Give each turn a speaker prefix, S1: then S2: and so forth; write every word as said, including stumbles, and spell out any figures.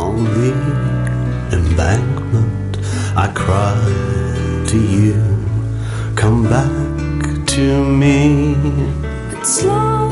S1: on the embankment, I cry to you, come back to me.
S2: It's long